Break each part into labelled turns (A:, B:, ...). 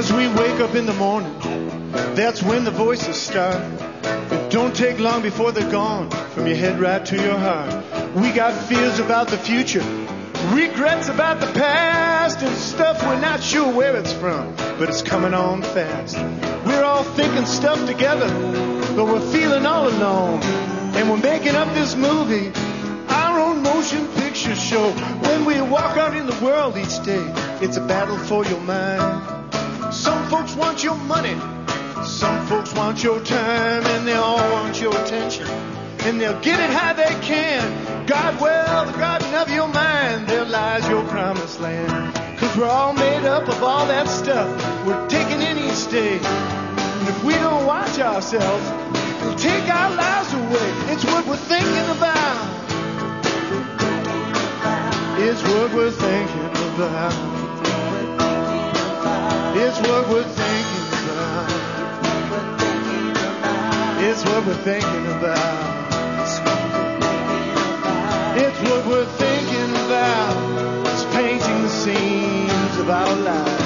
A: As we wake up in the morning, that's when the voices start. It don't take long before they're gone, from your head right to your heart. We got fears about the future, regrets about the past, and stuff we're not sure where it's from, but it's coming on fast. We're all thinking stuff together, but we're feeling all alone. And we're making up this movie, our own motion picture show. When we walk out in the world each day, it's a battle for your mind. Some folks want your money, some folks want your time, and they all want your attention, and they'll get it how they can. God, well, the garden of your mind, there lies your promised land. 'Cause we're all made up of all that stuff we're taking in each day. And if we don't watch ourselves, it'll take our lives away. It's what we're thinking about. It's what we're thinking about. It's what we're thinking about. It's what we're thinking about. It's what we're thinking about. It's painting the scenes of our lives.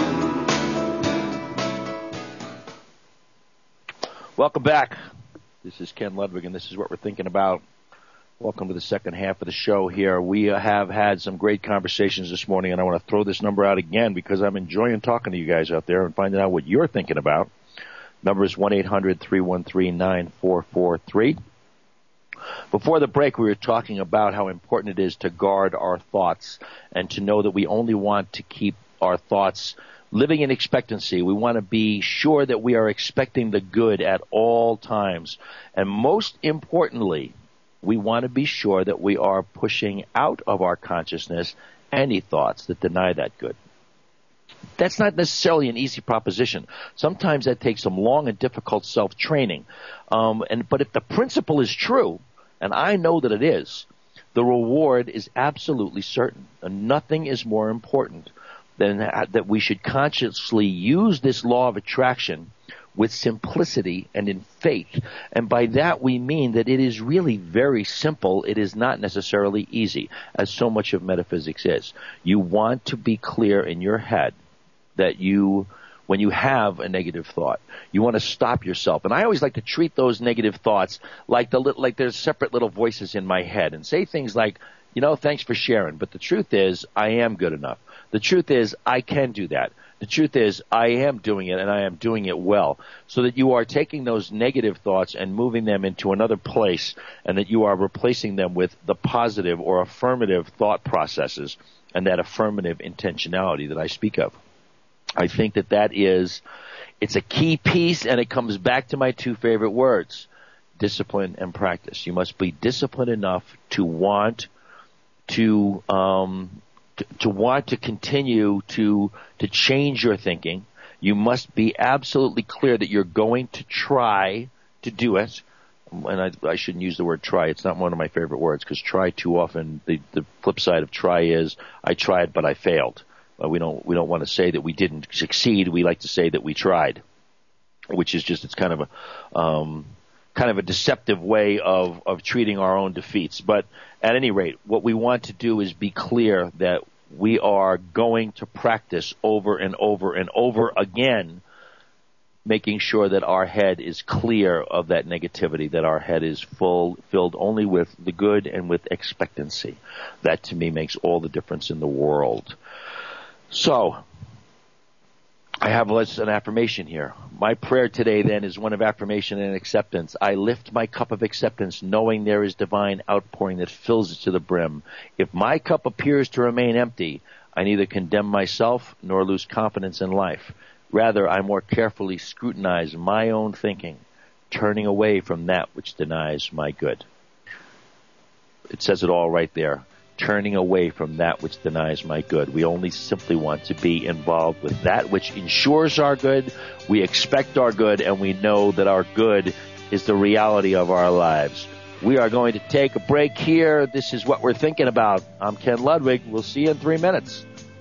B: Welcome back. This is Ken Ludwig, and this is what we're thinking about. Welcome to the second half of the show here. We have had some great conversations this morning, and I want to throw this number out again because I'm enjoying talking to you guys out there and finding out what you're thinking about. Number is 1-800-313-9443. Before the break, we were talking about how important it is to guard our thoughts and to know that we only want to keep our thoughts living in expectancy. We want to be sure that we are expecting the good at all times. And most importantly, we want to be sure that we are pushing out of our consciousness any thoughts that deny that good. That's not necessarily an easy proposition. Sometimes that takes some long and difficult self-training. But if the principle is true, and I know that it is, the reward is absolutely certain. And nothing is more important than that we should consciously use this law of attraction with simplicity and in faith. And by that we mean that it is really very simple. It is not necessarily easy, as so much of metaphysics is. You want to be clear in your head that when you have a negative thought, you want to stop yourself. And I always like to treat those negative thoughts like there's separate little voices in my head and say things like, thanks for sharing, but the truth is I am good enough. The truth is I can do that. The truth is I am doing it, and I am doing it well, so that you are taking those negative thoughts and moving them into another place, and that you are replacing them with the positive or affirmative thought processes and that affirmative intentionality that I speak of. I think it's a key piece, and it comes back to my two favorite words, discipline and practice. You must be disciplined enough to want to continue to change your thinking. You must be absolutely clear that you're going to try to do it. And I shouldn't use the word try. It's not one of my favorite words, because try too often, the flip side of try is I tried but I failed. We don't want to say that we didn't succeed. We like to say that we tried, which is just, it's kind of a deceptive way of treating our own defeats. But at any rate, what we want to do is be clear that we are going to practice over and over and over again, making sure that our head is clear of that negativity, that our head is filled only with the good and with expectancy. That, to me, makes all the difference in the world. So, I have an affirmation here. My prayer today, then, is one of affirmation and acceptance. I lift my cup of acceptance, knowing there is divine outpouring that fills it to the brim. If my cup appears to remain empty, I neither condemn myself nor lose confidence in life. Rather, I more carefully scrutinize my own thinking, turning away from that which denies my good. It says it all right there. Turning away from that which denies my good. We only simply want to be involved with that which ensures our good. We expect our good, and we know that our good is the reality of our lives. We are going to take a break here. This is what we're thinking about. I'm Ken Ludwig. We'll see you in 3 minutes.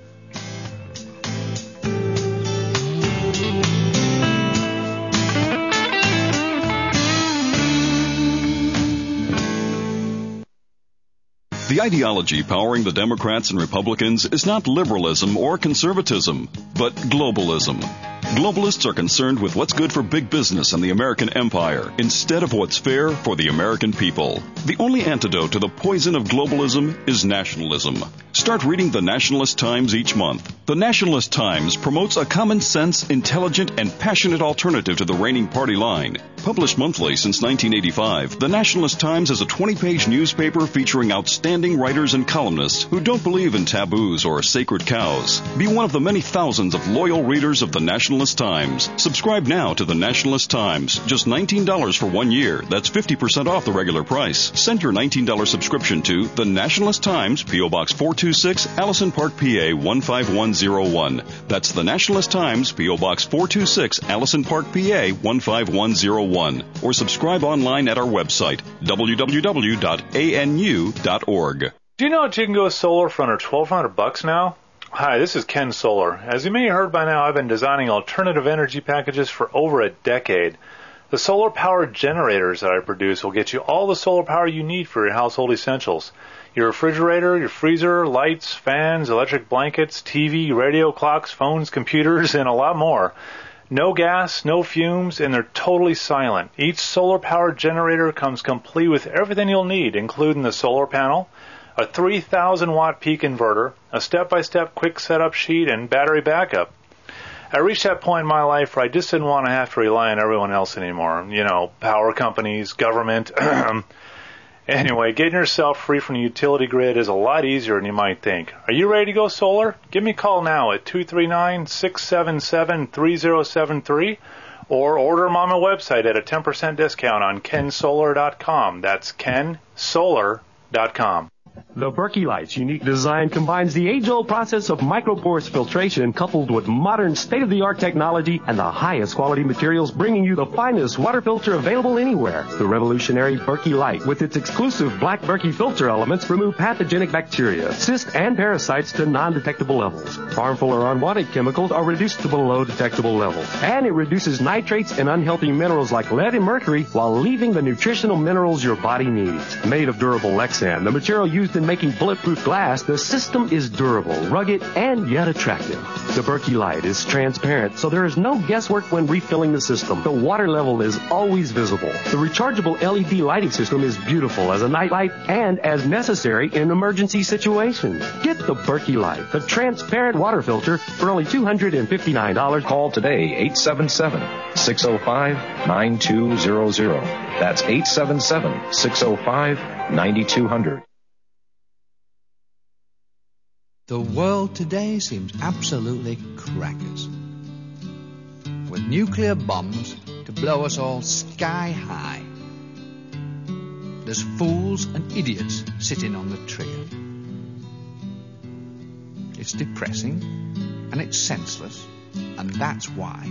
C: The ideology powering the Democrats and Republicans is not liberalism or conservatism, but globalism. Globalists are concerned with what's good for big business and the American empire instead of what's fair for the American people. The only antidote to the poison of globalism is nationalism. Start reading the Nationalist Times each month. The Nationalist Times promotes a common sense, intelligent, and passionate alternative to the reigning party line. Published monthly since 1985, the Nationalist Times is a 20-page newspaper featuring outstanding writers and columnists who don't believe in taboos or sacred cows. Be one of the many thousands of loyal readers of the Nationalist Times. Subscribe now to the Nationalist Times. Just $19 for 1 year. That's 50% off the regular price. Send your $19 subscription to the Nationalist Times, P.O. Box 426, Allison Park, PA 15101. That's the Nationalist Times, P.O. Box 426, Allison Park, PA 15101. Or subscribe online at our website, www.anu.org.
D: Do you know that you can go solar for under $1,200 now? Hi, this is Ken Solar. As you may have heard by now, I've been designing alternative energy packages for over a decade. The solar-powered generators that I produce will get you all the solar power you need for your household essentials. Your refrigerator, your freezer, lights, fans, electric blankets, TV, radio, clocks, phones, computers, and a lot more. No gas, no fumes, and they're totally silent. Each solar-powered generator comes complete with everything you'll need, including the solar panel, a 3,000-watt peak inverter, a step-by-step quick setup sheet, and battery backup. I reached that point in my life where I just didn't want to have to rely on everyone else anymore. You know, power companies, government. Anyway, getting yourself free from the utility grid is a lot easier than you might think. Are you ready to go solar? Give me a call now at 239-677-3073 or order them on my website at a 10% discount on kensolar.com. That's kensolar.com.
E: The Berkey Light's unique design combines the age-old process of microporous filtration coupled with modern state-of-the-art technology and the highest quality materials, bringing you the finest water filter available anywhere. The revolutionary Berkey Light, with its exclusive black Berkey filter elements, remove pathogenic bacteria, cysts, and parasites to non-detectable levels. Harmful or unwanted chemicals are reduced to below detectable levels. And it reduces nitrates and unhealthy minerals like lead and mercury while leaving the nutritional minerals your body needs. Made of durable Lexan, the material used in making bulletproof glass, the system is durable, rugged, and yet attractive. The Berkey Light is transparent, so there is no guesswork when refilling the system. The water level is always visible. The rechargeable LED lighting system is beautiful as a night light and as necessary in emergency situations. Get the Berkey Light, the transparent water filter, for only $259.
F: Call today, 877-605-9200. That's 877-605-9200.
G: The world today seems absolutely crackers. With nuclear bombs to blow us all sky high. There's fools and idiots sitting on the trigger. It's depressing and it's senseless, and that's why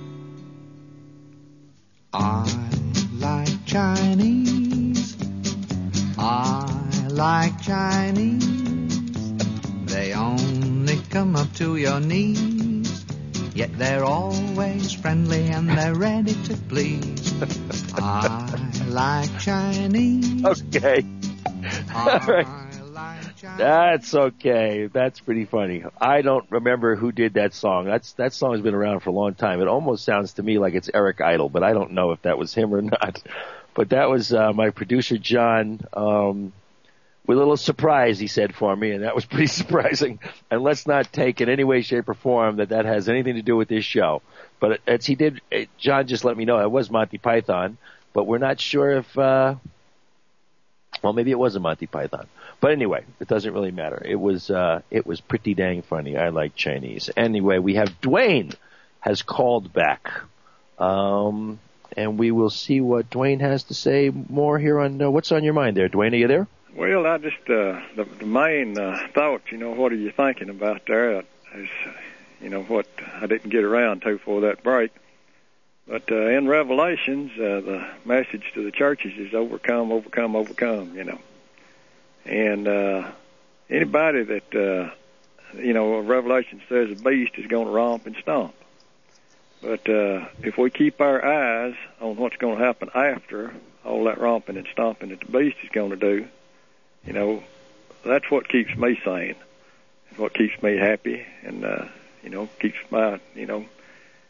G: I like Chinese. I like Chinese. They only come up to your knees, yet they're always friendly and they're ready to please. I like Chinese.
B: Okay. All right. That's okay. That's pretty funny. I don't remember who did that song. That song has been around for a long time. It almost sounds to me like it's Eric Idle, but I don't know if that was him or not. But that was my producer, John, with a little surprise, he said, for me, and that was pretty surprising. And let's not take in any way, shape, or form that has anything to do with this show. But as he did, John just let me know it was Monty Python, but we're not sure if, well, maybe it wasn't Monty Python. But anyway, it doesn't really matter. It was pretty dang funny. I like Chinese. Anyway, we have Dwayne has called back. And we will see what Dwayne has to say more here on What's on Your Mind there. Dwayne, are you there?
H: Well, I just, the main thought, what are you thinking about there is, what I didn't get around to for that break. But in Revelations, the message to the churches is overcome, overcome, overcome, And anybody that, Revelation says the beast is going to romp and stomp. But if we keep our eyes on what's going to happen after all that romping and stomping that the beast is going to do, that's what keeps me sane, what keeps me happy, and, keeps my,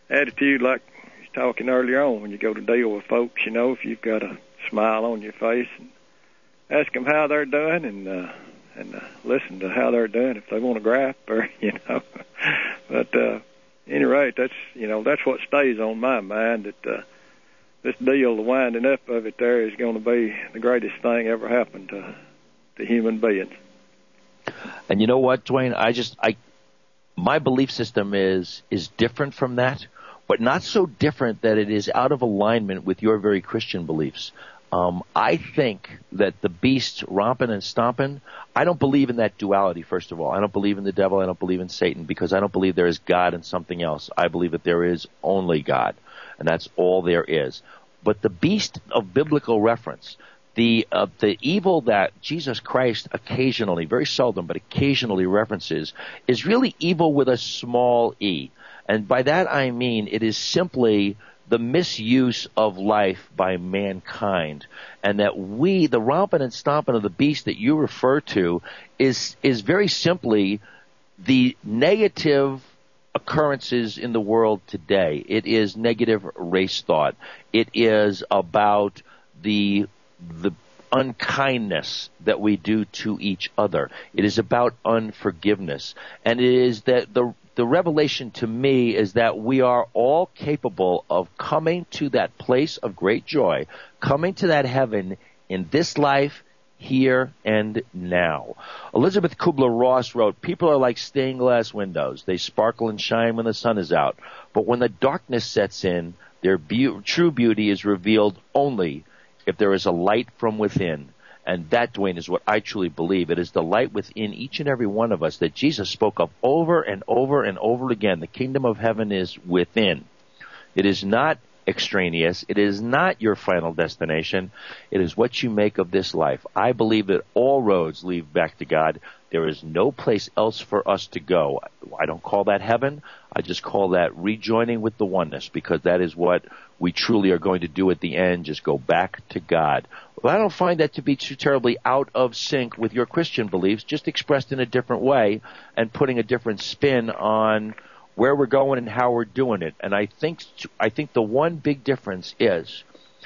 H: attitude like you was talking earlier on when you go to deal with folks, you know, if you've got a smile on your face and ask them how they're doing and listen to how they're doing if they want to grab or, you know. But at any rate, that's what stays on my mind, that this deal, the winding up of it there, is going to be the greatest thing ever happened to human beings.
B: And you know what, Dwayne? My belief system is different from that, but not so different that it is out of alignment with your very Christian beliefs. I think that the beast romping and stomping, I don't believe in that duality, first of all. I don't believe in the devil. I don't believe in Satan, because I don't believe there is God and something else. I believe that there is only God, and that's all there is. But the beast of biblical reference, the evil that Jesus Christ occasionally, very seldom, but occasionally references, is really evil with a small e. And by that I mean it is simply the misuse of life by mankind, and that the romping and stomping of the beast that you refer to is very simply the negative occurrences in the world today. It is negative race thought. It is about the unkindness that we do to each other. It is about unforgiveness. And it is that the revelation to me is that we are all capable of coming to that place of great joy, coming to that heaven in this life, here and now. Elizabeth Kubler-Ross wrote, "People are like stained glass windows. They sparkle and shine when the sun is out. But when the darkness sets in, their true beauty is revealed only if there is a light from within." And that, Dwayne, is what I truly believe. It is the light within each and every one of us that Jesus spoke of over and over and over again. The kingdom of heaven is within. It is not extraneous. It is not your final destination. It is what you make of this life. I believe that all roads lead back to God. There is no place else for us to go. I don't call that heaven. I just call that rejoining with the oneness, because that is what we truly are going to do at the end, just go back to God. Well, I don't find that to be too terribly out of sync with your Christian beliefs, just expressed in a different way and putting a different spin on where we're going and how we're doing it. And I think the one big difference is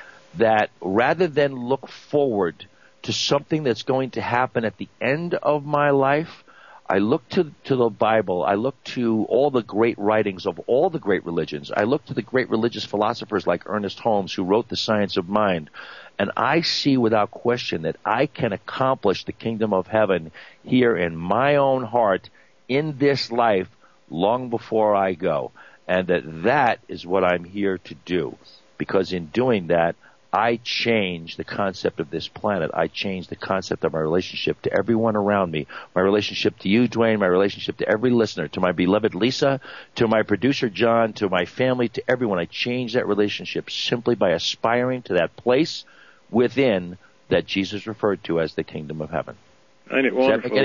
B: that rather than look forward to something that's going to happen at the end of my life, I look to the Bible. I look to all the great writings of all the great religions. I look to the great religious philosophers like Ernest Holmes, who wrote The Science of Mind. And I see without question that I can accomplish the kingdom of heaven here in my own heart in this life long before I go. And that is what I'm here to do. Because in doing that, I change the concept of this planet. I change the concept of my relationship to everyone around me. My relationship to you, Dwayne, my relationship to every listener, to my beloved Lisa, to my producer John, to my family, to everyone. I change that relationship simply by aspiring to that place within that Jesus referred to as the kingdom of heaven.
H: Ain't it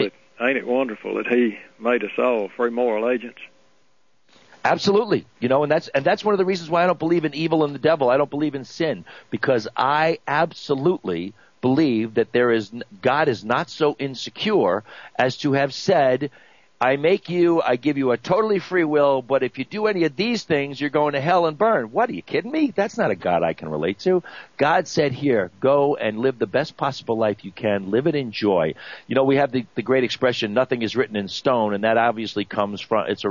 H: wonderful that he made us all free moral agents?
B: Absolutely. And that's one of the reasons why I don't believe in evil and the devil. I don't believe in sin, because I absolutely believe that God is not so insecure as to have said, I give you a totally free will, but if you do any of these things, you're going to hell and burn. What, are you kidding me? That's not a God I can relate to. God said, here, go and live the best possible life you can. Live it in joy. We have the great expression, nothing is written in stone, and that obviously comes from, it's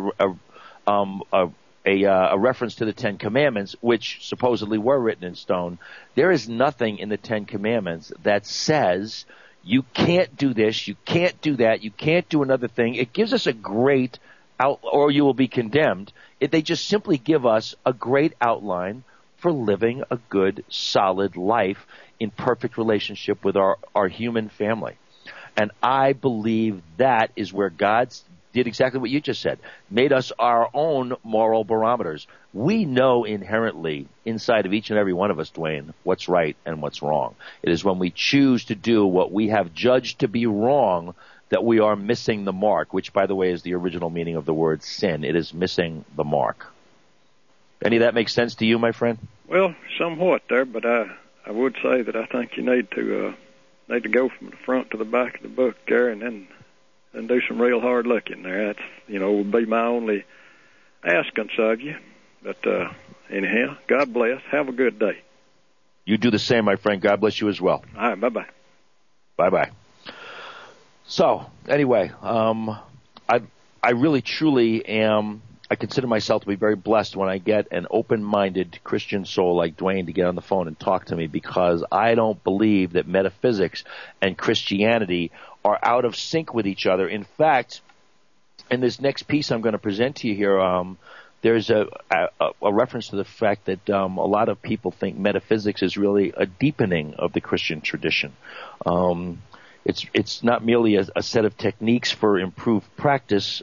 B: a reference to the Ten Commandments, which supposedly were written in stone. There is nothing in the Ten Commandments that says you can't do this, you can't do that, you can't do another thing. It gives us a great or you will be condemned. They just simply give us a great outline for living a good, solid life in perfect relationship with our human family. And I believe that is where God's did exactly what you just said, made us our own moral barometers. We know inherently inside of each and every one of us, Dwayne, what's right and what's wrong. It is when we choose to do what we have judged to be wrong that we are missing the mark, which, by the way, is the original meaning of the word sin. It is missing the mark. Any of that make sense to you, my friend?
H: Well, somewhat there, but I would say that I think you need to go from the front to the back of the book there, and then do some real hard looking there. That's would be my only askance of you. But anyhow, God bless. Have a good day.
B: You do the same, my friend. God bless you as well.
H: All right, bye-bye.
B: Bye-bye. So, anyway, I really, truly am, I consider myself to be very blessed when I get an open-minded Christian soul like Dwayne to get on the phone and talk to me, because I don't believe that metaphysics and Christianity are out of sync with each other. In fact, in this next piece I'm going to present to you here, there's a reference to the fact that a lot of people think metaphysics is really a deepening of the Christian tradition. It's not merely a set of techniques for improved practice.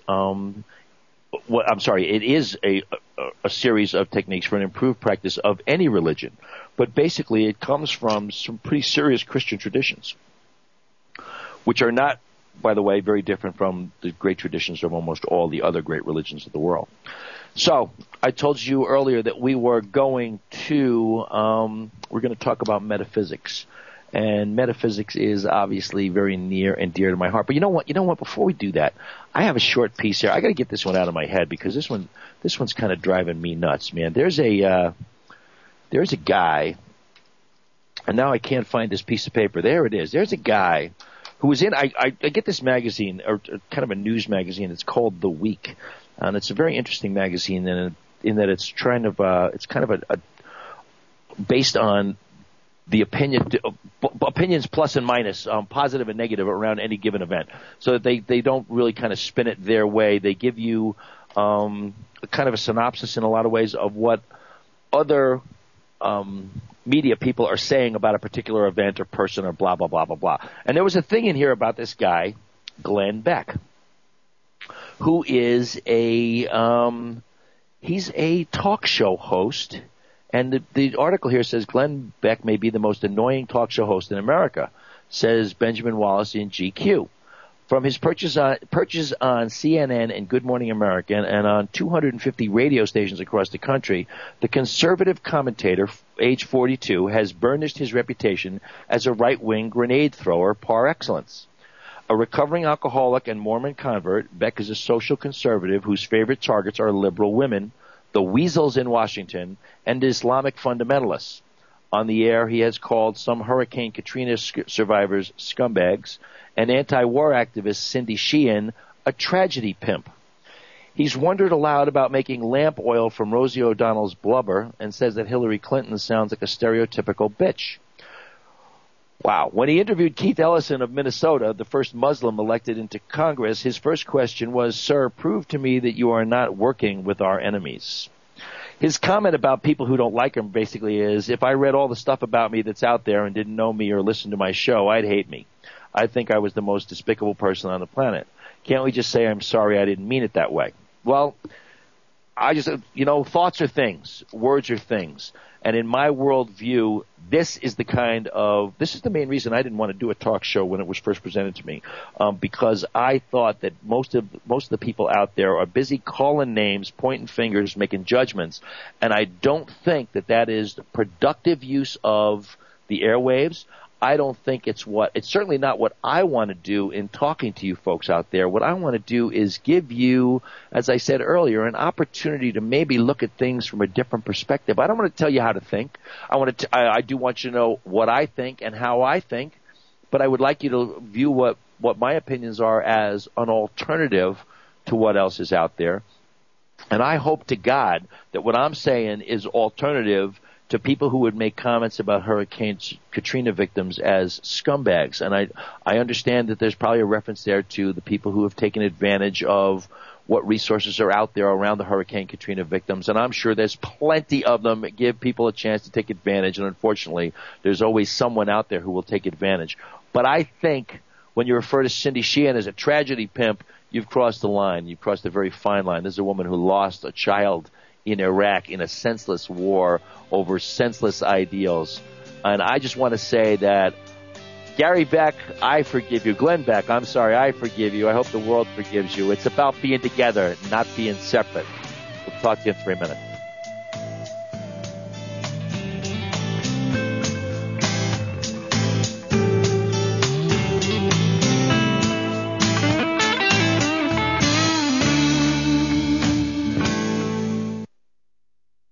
B: It is a series of techniques for an improved practice of any religion, but basically it comes from some pretty serious Christian traditions, which are not, by the way, very different from the great traditions of almost all the other great religions of the world. So, I told you earlier that we were going to talk about metaphysics. And metaphysics is obviously very near and dear to my heart. But you know what? Before we do that, I have a short piece here. I got to get this one out of my head, because this one's kind of driving me nuts, man. There's a guy, and now I can't find this piece of paper. There it is. There's a guy who was in. I get this magazine, or kind of a news magazine. It's called The Week, and it's a very interesting magazine in that it's kind of a based on the opinions plus and minus, positive and negative around any given event. So that they don't really kind of spin it their way. They give you kind of a synopsis in a lot of ways of what other media people are saying about a particular event or person or blah, blah, blah, blah, blah. And there was a thing in here about this guy, Glenn Beck, who is he's a talk show host. And the article here says Glenn Beck may be the most annoying talk show host in America, says Benjamin Wallace in GQ. From his purchase on CNN and Good Morning America and on 250 radio stations across the country, the conservative commentator, age 42, has burnished his reputation as a right-wing grenade thrower par excellence. A recovering alcoholic and Mormon convert, Beck is a social conservative whose favorite targets are liberal women, the weasels in Washington, and Islamic fundamentalists. On the air, he has called some Hurricane Katrina survivors scumbags, and anti-war activist Cindy Sheehan a tragedy pimp. He's wondered aloud about making lamp oil from Rosie O'Donnell's blubber and says that Hillary Clinton sounds like a stereotypical bitch. Wow. When he interviewed Keith Ellison of Minnesota, the first Muslim elected into Congress, his first question was, "Sir, prove to me that you are not working with our enemies." His comment about people who don't like him basically is, if I read all the stuff about me that's out there and didn't know me or listen to my show, I'd hate me. I think I was the most despicable person on the planet. Can't we just say I'm sorry I didn't mean it that way? Well, thoughts are things. Words are things. And in my worldview, this is the main reason I didn't want to do a talk show when it was first presented to me, because I thought that most of the people out there are busy calling names, pointing fingers, making judgments, and I don't think that is the productive use of the airwaves. I don't think it's certainly not what I want to do in talking to you folks out there. What I want to do is give you, as I said earlier, an opportunity to maybe look at things from a different perspective. I don't want to tell you how to think. I do want you to know what I think and how I think, but I would like you to view what my opinions are as an alternative to what else is out there. And I hope to God that what I'm saying is alternative to people who would make comments about Hurricane Katrina victims as scumbags. And I understand that there's probably a reference there to the people who have taken advantage of what resources are out there around the Hurricane Katrina victims. And I'm sure there's plenty of them that give people a chance to take advantage. And unfortunately, there's always someone out there who will take advantage. But I think when you refer to Cindy Sheehan as a tragedy pimp, you've crossed the line. You've crossed a very fine line. This is a woman who lost a child in Iraq in a senseless war over senseless ideals. And I just want to say that Gary Beck, I forgive you. Glenn Beck, I'm sorry, I forgive you. I hope the world forgives you. It's about being together, not being separate. We'll talk to you in 3 minutes.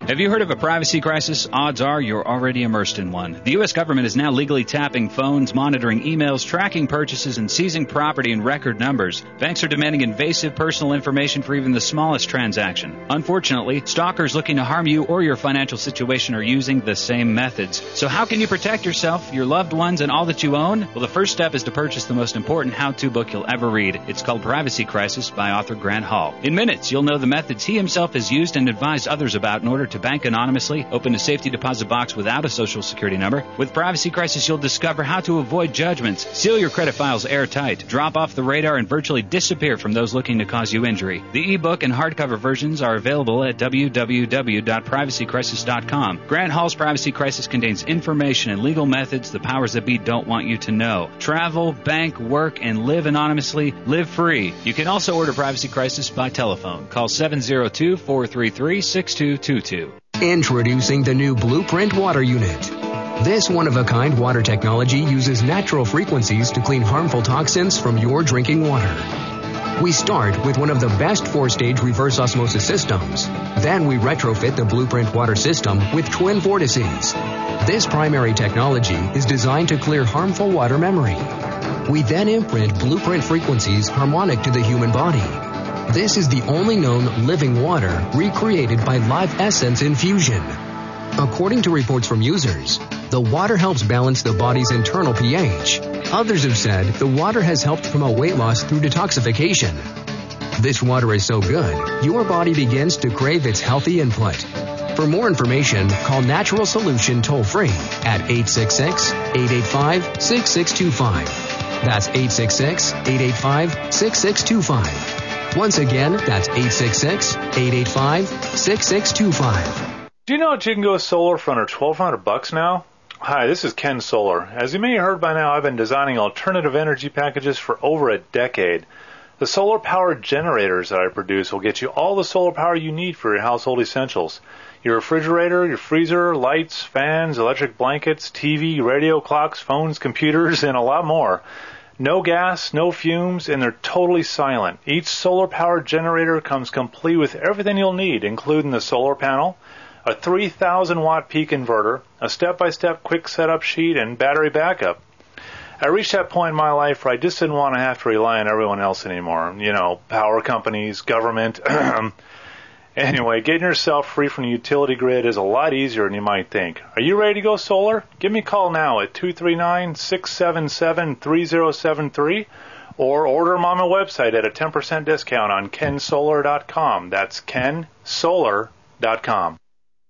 I: Have you heard of a privacy crisis? Odds are you're already immersed in one. The U.S. government is now legally tapping phones, monitoring emails, tracking purchases, and seizing property in record numbers. Banks are demanding invasive personal information for even the smallest transaction. Unfortunately, stalkers looking to harm you or your financial situation are using the same methods. So how can you protect yourself, your loved ones, and all that you own? Well, the first step is to purchase the most important how-to book you'll ever read. It's called Privacy Crisis by author Grant Hall. In minutes, you'll know the methods he himself has used and advised others about in order to bank anonymously, open a safety deposit box without a social security number. With Privacy Crisis, you'll discover how to avoid judgments, seal your credit files airtight, drop off the radar, and virtually disappear from those looking to cause you injury. The ebook and hardcover versions are available at www.privacycrisis.com. Grant Hall's Privacy Crisis contains information and legal methods the powers that be don't want you to know. Travel, bank, work, and live anonymously. Live free. You can also order Privacy Crisis by telephone. Call 702-433-6222.
J: Introducing the new Blueprint Water Unit. This one-of-a-kind water technology uses natural frequencies to clean harmful toxins from your drinking water. We start with one of the best 4-stage reverse osmosis systems. Then we retrofit the Blueprint water system with twin vortices. This primary technology is designed to clear harmful water memory. We then imprint Blueprint frequencies harmonic to the human body. This is the only known living water recreated by Live Essence infusion. According to reports from users, the water helps balance the body's internal pH. Others have said the water has helped promote weight loss through detoxification. This water is so good, your body begins to crave its healthy input. For more information, call Natural Solution toll-free at 866-885-6625. That's 866-885-6625. Once again, that's 866-885-6625.
D: Do you know that you can go solar for under $1,200 now? Hi, this is Ken Solar. As you may have heard by now, I've been designing alternative energy packages for over a decade. The solar-powered generators that I produce will get you all the solar power you need for your household essentials. Your refrigerator, your freezer, lights, fans, electric blankets, TV, radio, clocks, phones, computers, and a lot more. No gas, no fumes, and they're totally silent. Each solar-powered generator comes complete with everything you'll need, including the solar panel, a 3,000-watt peak inverter, a step-by-step quick setup sheet, and battery backup. I reached that point in my life where I just didn't want to have to rely on everyone else anymore. You know, power companies, government. Anyway, getting yourself free from the utility grid is a lot easier than you might think. Are you ready to go solar? Give me a call now at 239-677-3073 or order them on my website at a 10% discount on kensolar.com. That's kensolar.com.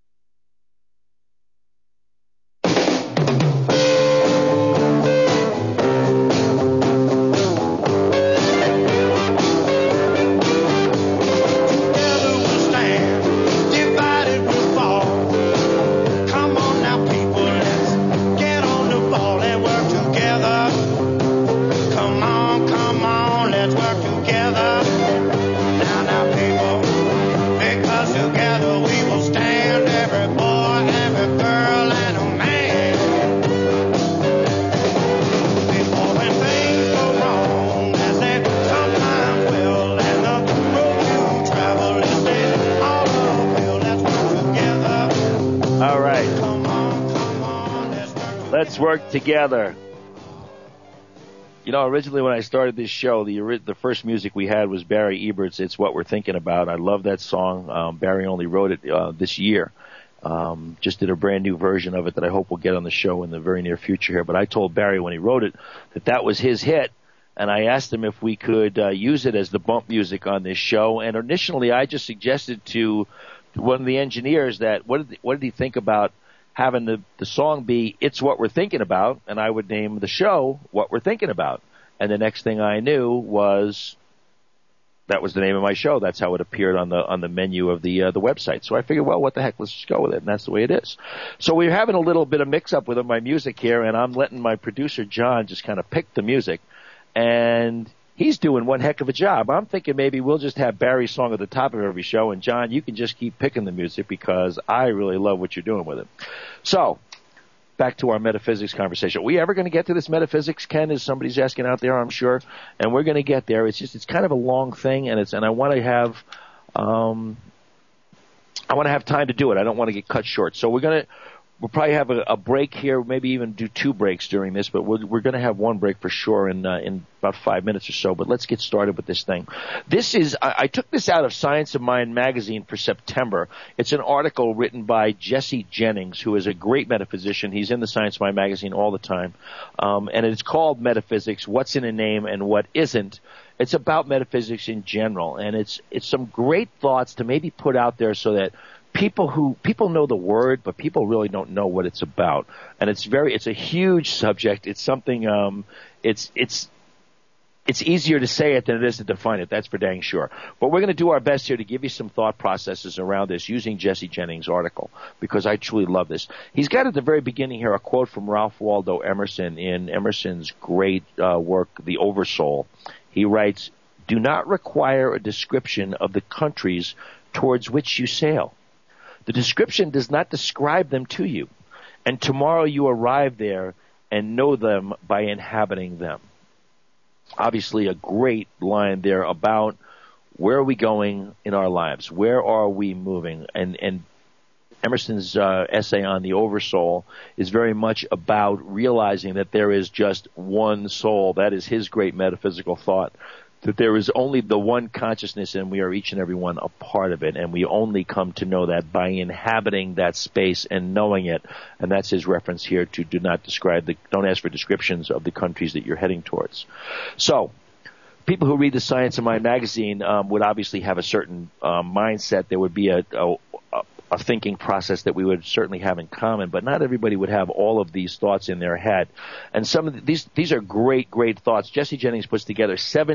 B: Let's work together. You know, originally when I started this show, the first music we had was Barry Ebert's It's What We're Thinking About. I love that song. Barry only wrote it this year. Just did a brand new version of it that I hope we'll get on the show in the very near future here. But I told Barry when he wrote it that was his hit, and I asked him if we could use it as the bump music on this show. And initially I just suggested to one of the engineers that what did he think about having the song be It's What We're Thinking About, and I would name the show What We're Thinking About. And the next thing I knew was that was the name of my show. That's how it appeared on the menu of the website. So I figured, well, what the heck, let's just go with it, and that's the way it is. So we're having a little bit of mix-up with my music here, and I'm letting my producer, John, just kind of pick the music, and he's doing one heck of a job. I'm thinking maybe we'll just have Barry's song at the top of every show, and John, you can just keep picking the music because I really love what you're doing with it. So, back to our metaphysics conversation. Are we ever going to get to this metaphysics, Ken, as somebody's asking out there, I'm sure? And we're going to get there. It's kind of a long thing, and I want to have I want to have time to do it. I don't want to get cut short. So we'll probably have a break here, maybe even do 2 breaks during this, but we're going to have 1 break for sure in about 5 minutes or so. But let's get started with this thing. I took this out of Science of Mind magazine for September. It's an article written by Jesse Jennings, who is a great metaphysician. He's in the Science of Mind magazine all the time. And it's called Metaphysics, What's in a Name and What Isn't. It's about metaphysics in general, and it's some great thoughts to maybe put out there so that people know the word, but people really don't know what it's about. And it's a huge subject. It's something, it's easier to say it than it is to define it. That's for dang sure. But we're going to do our best here to give you some thought processes around this using Jesse Jennings' article, because I truly love this. He's got at the very beginning here a quote from Ralph Waldo Emerson in Emerson's great work, The Oversoul. He writes, "Do not require a description of the countries towards which you sail. The description does not describe them to you, and tomorrow you arrive there and know them by inhabiting them." Obviously a great line there about where are we going in our lives? Where are we moving? And Emerson's essay on the Oversoul is very much about realizing that there is just one soul. That is his great metaphysical thought, that there is only the one consciousness, and we are each and every one a part of it, and we only come to know that by inhabiting that space and knowing it. And that's his reference here to don't ask for descriptions of the countries that you're heading towards. So, people who read the Science of Mind magazine would obviously have a certain mindset. There would be a thinking process that we would certainly have in common, but not everybody would have all of these thoughts in their head. And some of these are great thoughts. Jesse Jennings puts together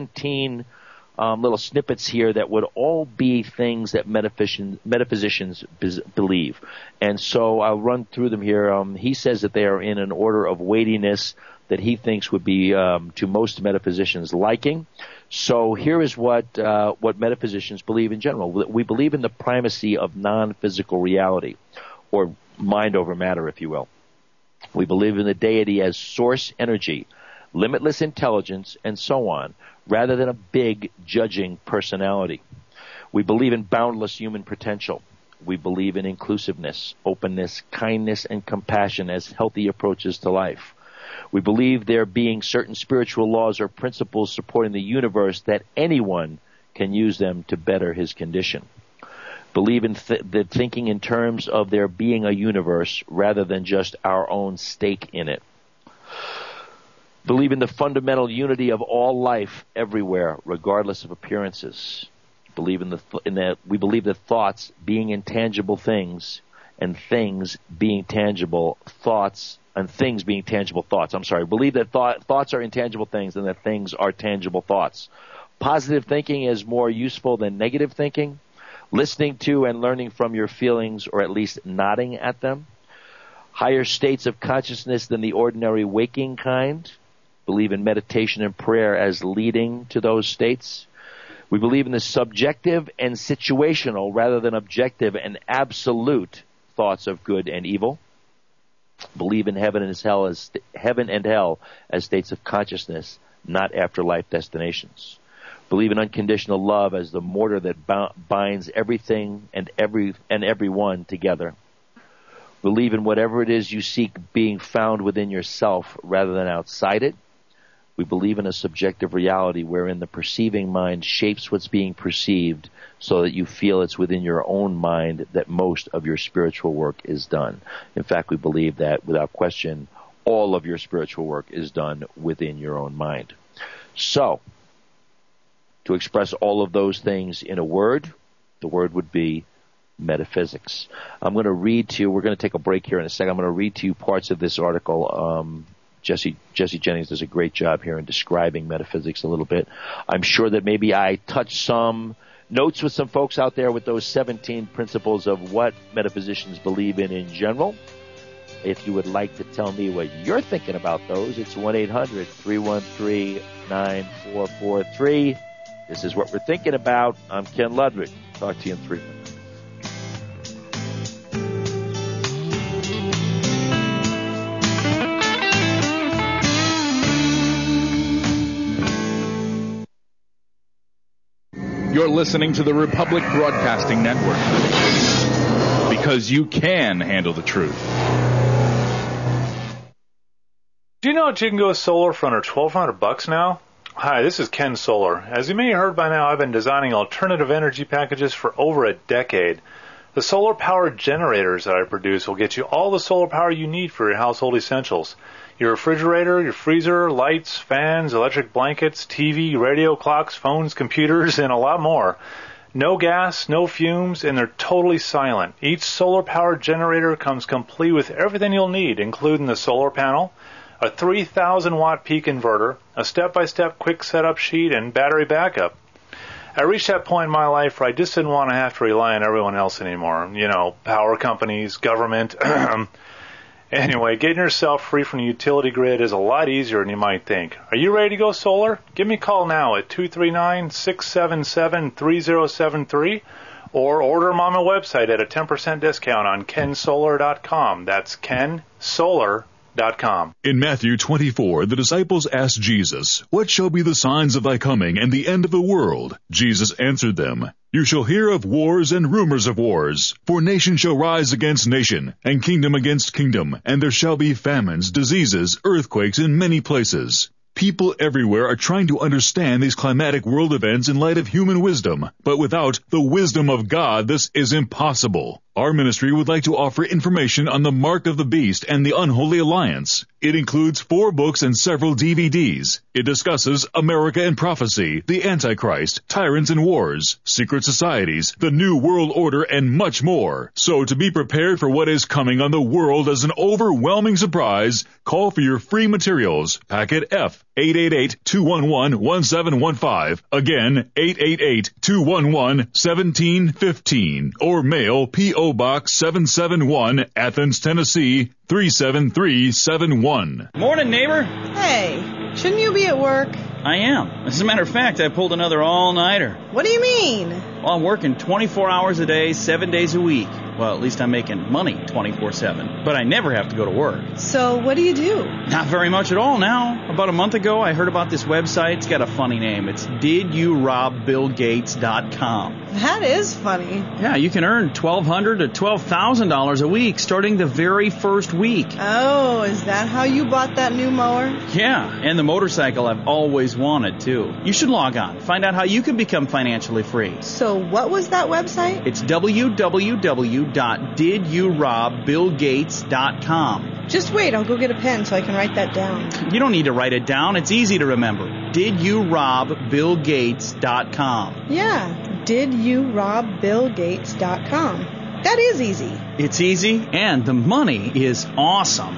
B: 17 little snippets here that would all be things that metaphysicians believe. And so I'll run through them here. He says that they are in an order of weightiness that he thinks would be to most metaphysicians' liking. So here is what metaphysicians believe in general. We believe in the primacy of non-physical reality, or mind over matter, if you will. We believe in the deity as source energy, limitless intelligence, and so on, rather than a big, judging personality. We believe in boundless human potential. We believe in inclusiveness, openness, kindness, and compassion as healthy approaches to life. We believe there being certain spiritual laws or principles supporting the universe that anyone can use them to better his condition. Believe in the thinking in terms of there being a universe rather than just our own stake in it. Believe in the fundamental unity of all life everywhere, regardless of appearances. We believe that thoughts being intangible things and things being tangible thoughts. And things being tangible thoughts. Believe that thoughts are intangible things and that things are tangible thoughts. Positive thinking is more useful than negative thinking. Listening to and learning from your feelings, or at least nodding at them. Higher states of consciousness than the ordinary waking kind. Believe in meditation and prayer as leading to those states. We believe in the subjective and situational rather than objective and absolute thoughts of good and evil. Believe in heaven and hell as states of consciousness, not afterlife destinations. Believe in unconditional love as the mortar that binds everything and everyone together. Believe in whatever it is you seek being found within yourself rather than outside it. We believe in a subjective reality wherein the perceiving mind shapes what's being perceived so that you feel it's within your own mind that most of your spiritual work is done. In fact, we believe that without question, all of your spiritual work is done within your own mind. So, to express all of those things in a word, the word would be metaphysics. I'm going to read to you, we're going to take a break here in a second, I'm going to read to you parts of this article. Jesse Jennings does a great job here in describing metaphysics a little bit. I'm sure that maybe I touched some notes with some folks out there with those 17 principles of what metaphysicians believe in general. If you would like to tell me what you're thinking about those, it's 1-800-313-9443. This is what we're thinking about. I'm Ken Ludwig. Talk to you in 3 minutes.
K: You're listening to the Republic Broadcasting Network. because you can handle the truth.
D: Do you know that you can go solar for under $1,200 now? Hi, this is Ken Solar. As you may have heard by now, I've been designing alternative energy packages for over a decade. The solar-powered generators that I produce will get you all the solar power you need for your household essentials. Your refrigerator, your freezer, lights, fans, electric blankets, TV, radio, clocks, phones, computers, and a lot more. No gas, no fumes, and they're totally silent. Each solar-powered generator comes complete with everything you'll need, including the solar panel, a 3,000-watt peak inverter, a step-by-step quick setup sheet, and battery backup. I reached that point in my life where I just didn't want to have to rely on everyone else anymore. You know, power companies, government. Anyway, getting yourself free from the utility grid is a lot easier than you might think. Are you ready to go solar? Give me a call now at 239-677-3073 or order them on my website at a 10% discount on kensolar.com. That's kensolar.com.
C: In Matthew 24, the disciples asked Jesus, "What shall be the signs of thy coming and the end of the world?" Jesus answered them, "You shall hear of wars and rumors of wars, for nation shall rise against nation, and kingdom against kingdom, and there shall be famines, diseases, earthquakes in many places." People everywhere are trying to understand these climatic world events in light of human wisdom, but without the wisdom of God, this is impossible. Our ministry would like to offer information on the Mark of the Beast and the Unholy Alliance. It includes 4 books and several DVDs. It discusses America and prophecy, the Antichrist, tyrants and wars, secret societies, the New World Order, and much more. So to be prepared for what is coming on the world as an overwhelming surprise, call for your free materials. Packet F, 888-211-1715. Again, 888-211-1715. Or mail P.O. Box 771, Athens, Tennessee, 37371.
L: Morning, neighbor.
M: Hey, shouldn't you be at work?
L: I am. As a matter of fact, I pulled another all-nighter.
M: What do you mean?
L: Well, I'm working 24 hours a day, 7 days a week. Well, at least I'm making money 24/7. But I never have to go to work.
M: So what do you do?
L: Not very much at all now. About a month ago, I heard about this website. It's got a funny name. It's DidYouRobBillGates.com.
M: That is funny.
L: Yeah, you can earn $1,200 to $12,000 a week starting the very first week.
M: Oh, is that how you bought that new mower?
L: Yeah, and the motorcycle I've always wanted, too. You should log on. Find out how you can become financially free.
M: So what was that website?
L: It's www.DidYouRobBillGates.com.
M: Just wait, I'll go get a pen so I can write that down.
L: You don't need to write it down. It's easy to remember. DidYouRobBillGates.com.
M: Yeah, DidYouRobBillGates.com. That is easy.
L: It's easy, and the money is awesome.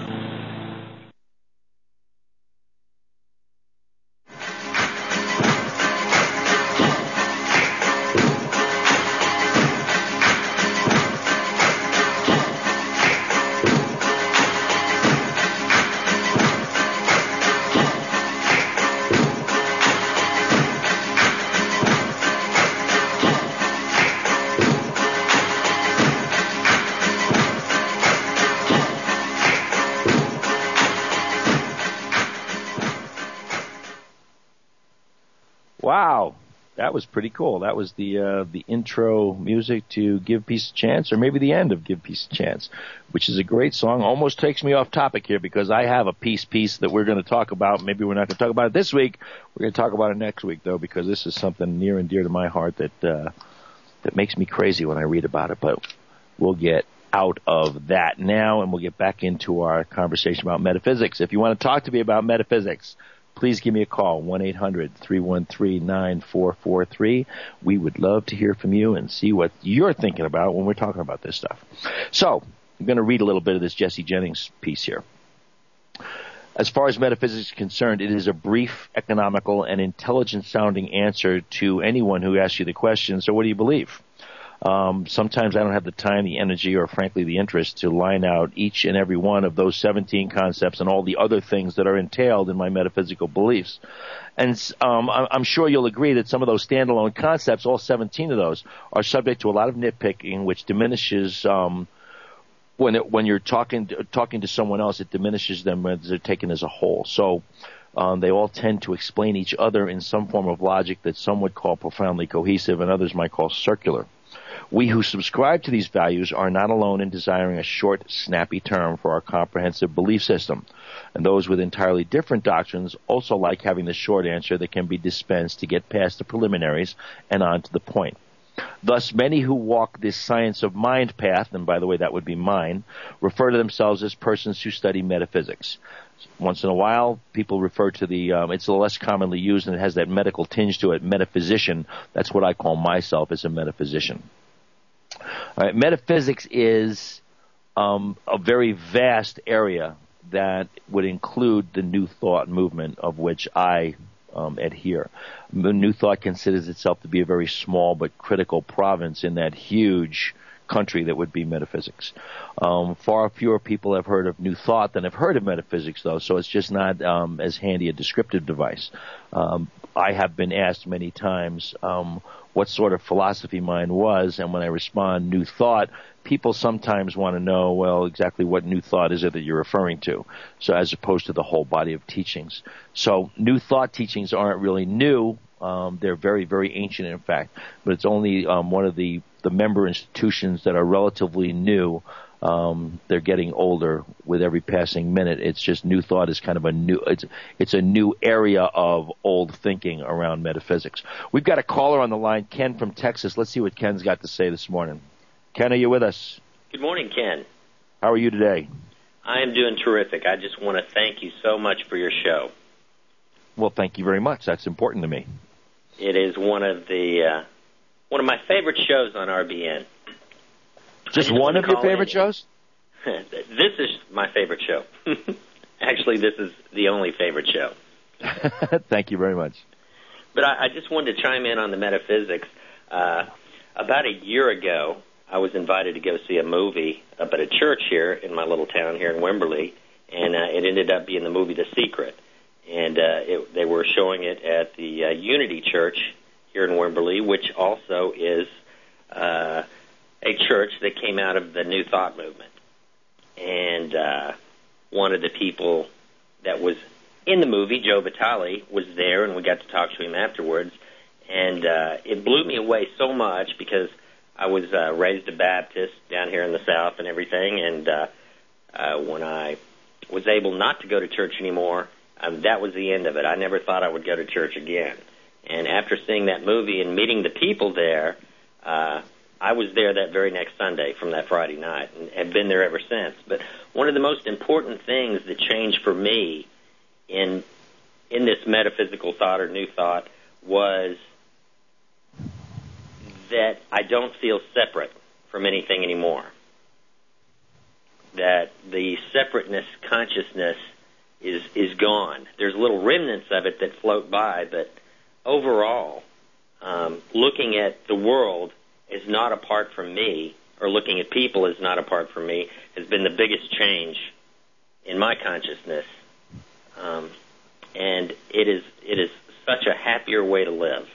B: Wow, that was pretty cool. That was the intro music to Give Peace a Chance, or maybe the end of Give Peace a Chance, which is a great song. Almost takes me off topic here because I have a peace that we're going to talk about. Maybe we're not going to talk about it this week. We're going to talk about it next week, though, because this is something near and dear to my heart that makes me crazy when I read about it. But we'll get out of that now, and we'll get back into our conversation about metaphysics. If you want to talk to me about metaphysics, please give me a call, 1-800-313-9443. We would love to hear from you and see what you're thinking about when we're talking about this stuff. So, I'm going to read a little bit of this Jesse Jennings piece here. As far as metaphysics is concerned, it is a brief, economical, and intelligent-sounding answer to anyone who asks you the question, so what do you believe? Sometimes I don't have the time, the energy, or frankly the interest to line out each and every one of those 17 concepts and all the other things that are entailed in my metaphysical beliefs. And I'm sure you'll agree that some of those standalone concepts, all 17 of those, are subject to a lot of nitpicking, which diminishes when you're talking to someone else, it diminishes them when they're taken as a whole. So they all tend to explain each other in some form of logic that some would call profoundly cohesive and others might call circular. We who subscribe to these values are not alone in desiring a short, snappy term for our comprehensive belief system. And those with entirely different doctrines also like having the short answer that can be dispensed to get past the preliminaries and on to the point. Thus, many who walk this science of mind path, and by the way, that would be mine, refer to themselves as persons who study metaphysics. Once in a while, people refer to it's less commonly used and it has that medical tinge to it, metaphysician. That's what I call myself, as a metaphysician. All right, metaphysics is a very vast area that would include the New Thought movement, of which I adhere. New Thought considers itself to be a very small but critical province in that huge country that would be metaphysics. Far fewer people have heard of New Thought than have heard of metaphysics, though, so it's just not as handy a descriptive device. I have been asked many times what sort of philosophy mine was, and when I respond New Thought, people sometimes want to know, well, exactly what New Thought is it that you're referring to, so as opposed to the whole body of teachings. So New Thought teachings aren't really new. They're very, very ancient, in fact, but it's only one of the member institutions that are relatively new. They're getting older with every passing minute. It's just New Thought is kind of it's a new area of old thinking around metaphysics. We've got a caller on the line, Ken from Texas. Let's see what Ken's got to say this morning. Ken, are you with us?
N: Good morning, Ken.
B: How are you today?
N: I am doing terrific. I just want to thank you so much for your show.
B: Well, thank you very much. That's important to me.
N: It is one of my favorite shows on RBN.
B: Just one of your favorite shows?
N: This is my favorite show. Actually, this is the only favorite show.
B: Thank you very much.
N: But I just wanted to chime in on the metaphysics. About a year ago, I was invited to go see a movie up at a church here in my little town here in Wimberley, and it ended up being the movie The Secret. And they were showing it at the Unity Church here in Wimberley, which also is a church that came out of the New Thought movement. And one of the people that was in the movie, Joe Vitale, was there, and we got to talk to him afterwards. And it blew me away so much because I was raised a Baptist down here in the South and everything, and when I was able not to go to church anymore, that was the end of it. I never thought I would go to church again. And after seeing that movie and meeting the people there, I was there that very next Sunday from that Friday night and have been there ever since. But one of the most important things that changed for me in this metaphysical thought or New Thought was that I don't feel separate from anything anymore. That the separateness consciousness is gone. There's little remnants of it that float by, but overall, looking at the world is not apart from me, or looking at people is not apart from me, has been the biggest change in my consciousness. And it is such a happier way to live.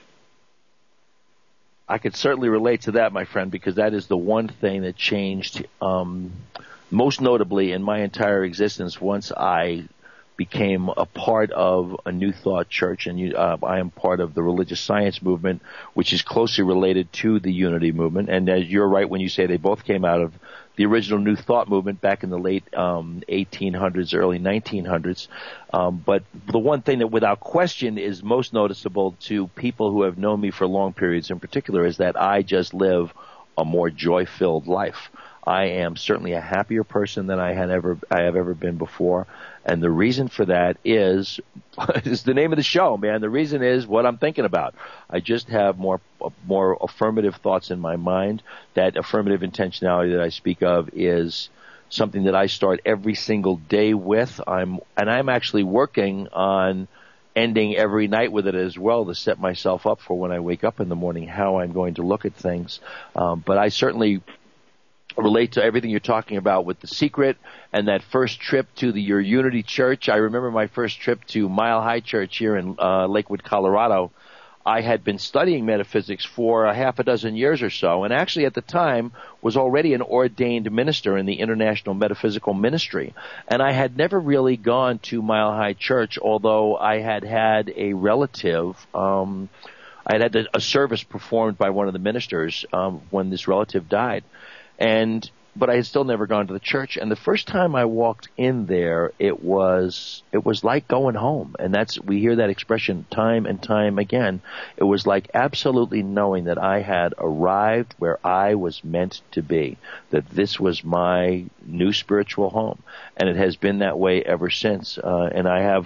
B: I could certainly relate to that, my friend, because that is the one thing that changed most notably in my entire existence once I became a part of a New Thought church, and I am part of the religious science movement, which is closely related to the Unity movement. And as you're right when you say they both came out of the original New Thought movement back in the late 1800s, early 1900s. But the one thing that without question is most noticeable to people who have known me for long periods in particular is that I just live a more joy-filled life. I am certainly a happier person than I have ever been before. And the reason for that is the name of the show, man. The reason is what I'm thinking about. I just have more affirmative thoughts in my mind. That affirmative intentionality that I speak of is something that I start every single day with. I'm actually working on ending every night with it as well to set myself up for when I wake up in the morning how I'm going to look at things. But I certainly relate to everything you're talking about with The Secret and that first trip to your Unity Church. I remember my first trip to Mile High Church here in Lakewood, Colorado. I had been studying metaphysics for a half a dozen years or so, and actually at the time was already an ordained minister in the International Metaphysical Ministry. And I had never really gone to Mile High Church, although I had a relative I had a service performed by one of the ministers when this relative died, but I had still never gone to the church. And the first time I walked in there, it was like going home. And we hear that expression time and time again. It was like absolutely knowing that I had arrived where I was meant to be, that this was my new spiritual home. And it has been that way ever since. And I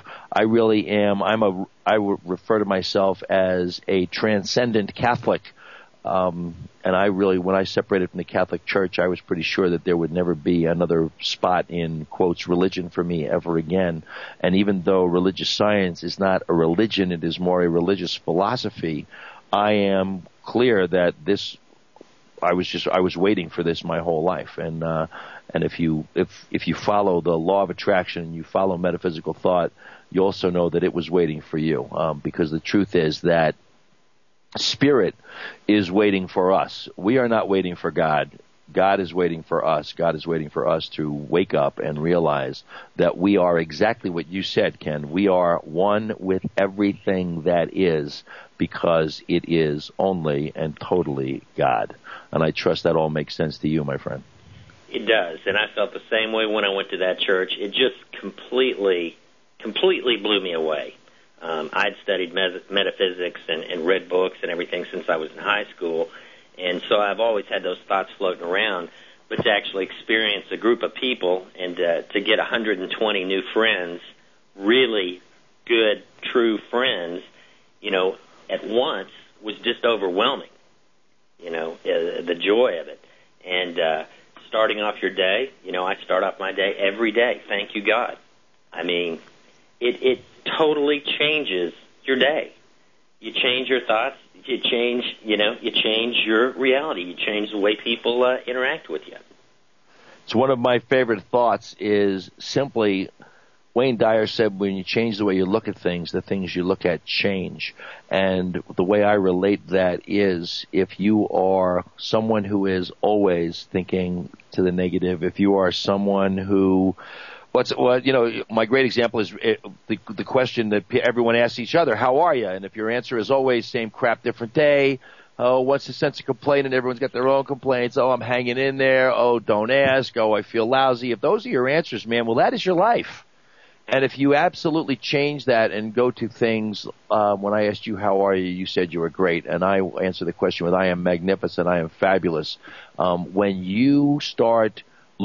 B: would refer to myself as a transcendent Catholic. And I really, when I separated from the Catholic Church, I was pretty sure that there would never be another spot in, quotes, religion for me ever again. And even though religious science is not a religion, it is more a religious philosophy, I am clear that I was waiting for this my whole life. And if you follow the law of attraction and you follow metaphysical thought, you also know that it was waiting for you. Because the truth is that Spirit is waiting for us. We are not waiting for God. God is waiting for us. God is waiting for us to wake up and realize that we are exactly what you said, Ken. We are one with everything that is, because it is only and totally God. And I trust that all makes sense to you, my friend.
N: It does. And I felt the same way when I went to that church. It just completely blew me away. I'd studied metaphysics and read books and everything since I was in high school, and so I've always had those thoughts floating around. But to actually experience a group of people and to get 120 new friends, really good, true friends, at once was just overwhelming, the joy of it. And starting off your day, I start off my day every day. Thank you, God. I mean, it totally changes your day. You change your thoughts. You change your reality. You change the way people interact with you.
B: So one of my favorite thoughts is simply, Wayne Dyer said, when you change the way you look at things, the things you look at change. And the way I relate that is, if you are someone who is always thinking to the negative, if you are someone who my great example is the question that everyone asks each other, how are you? And if your answer is always same crap, different day, oh, what's the sense of complaining? Everyone's got their own complaints. Oh, I'm hanging in there. Oh, don't ask. Oh, I feel lousy. If those are your answers, man, well, that is your life. And if you absolutely change that and go to things, when I asked you, how are you, you said you were great. And I answered the question with, I am magnificent. I am fabulous. When you start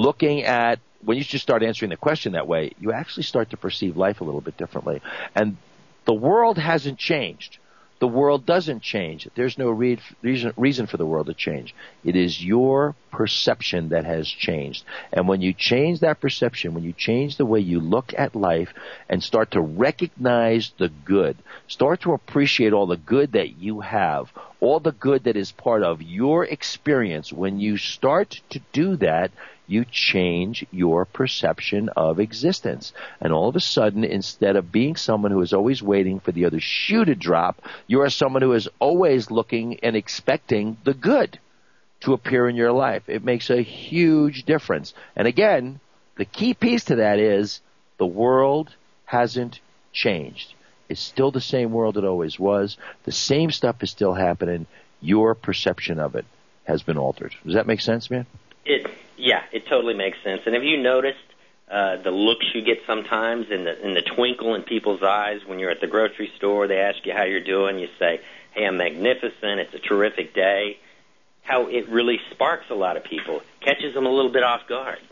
B: when you just start answering the question that way, you actually start to perceive life a little bit differently. And the world hasn't changed. The world doesn't change. There's no reason for the world to change. It is your perception that has changed. And when you change that perception, when you change the way you look at life and start to recognize the good, start to appreciate all the good that you have, all the good that is part of your experience, when you start to do that, you change your perception of existence. And all of a sudden, instead of being someone who is always waiting for the other shoe to drop, you are someone who is always looking and expecting the good to appear in your life. It makes a huge difference. And again, the key piece to that is the world hasn't changed. It's still the same world it always was. The same stuff is still happening. Your perception of it has been altered. Does that make sense, man?
N: Yeah, it totally makes sense. And have you noticed the looks you get sometimes and the twinkle in people's eyes when you're at the grocery store? They ask you how you're doing. You say, hey, I'm magnificent. It's a terrific day. How it really sparks a lot of people. Catches them a little bit off guard.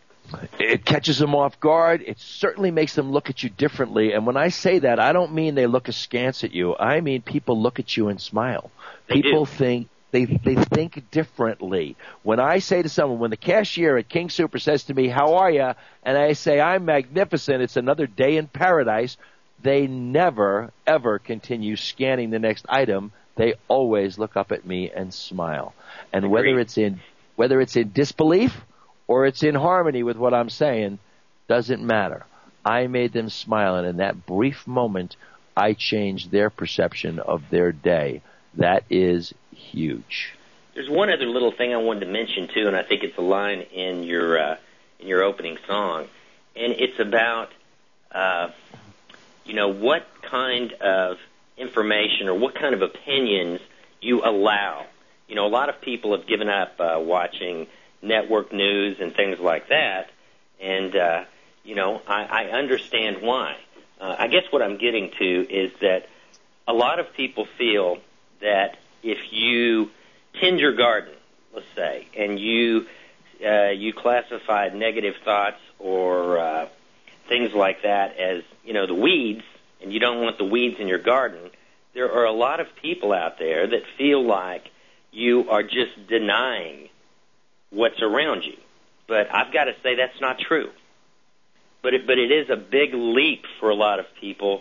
B: It catches them off guard. It certainly makes them look at you differently. And when I say that, I don't mean they look askance at you. I mean people look at you and smile. People think they think differently. When I say to someone, when the cashier at King Super says to me, how are you? And I say, I'm magnificent, it's another day in paradise, they never, ever continue scanning the next item. They always look up at me and smile. And whether it's in disbelief or it's in harmony with what I'm saying, doesn't matter. I made them smile, and in that brief moment, I changed their perception of their day. That is huge.
N: There's one other little thing I wanted to mention too, and I think it's a line in your opening song, and it's about what kind of information or what kind of opinions you allow. You know, a lot of people have given up watching network news and things like that, and, you know, I understand why. I guess what I'm getting to is that a lot of people feel that if you tend your garden, let's say, and you classified negative thoughts or things like that as, you know, the weeds, and you don't want the weeds in your garden, there are a lot of people out there that feel like you are just denying what's around you. But I've got to say that's not true. But it is a big leap for a lot of people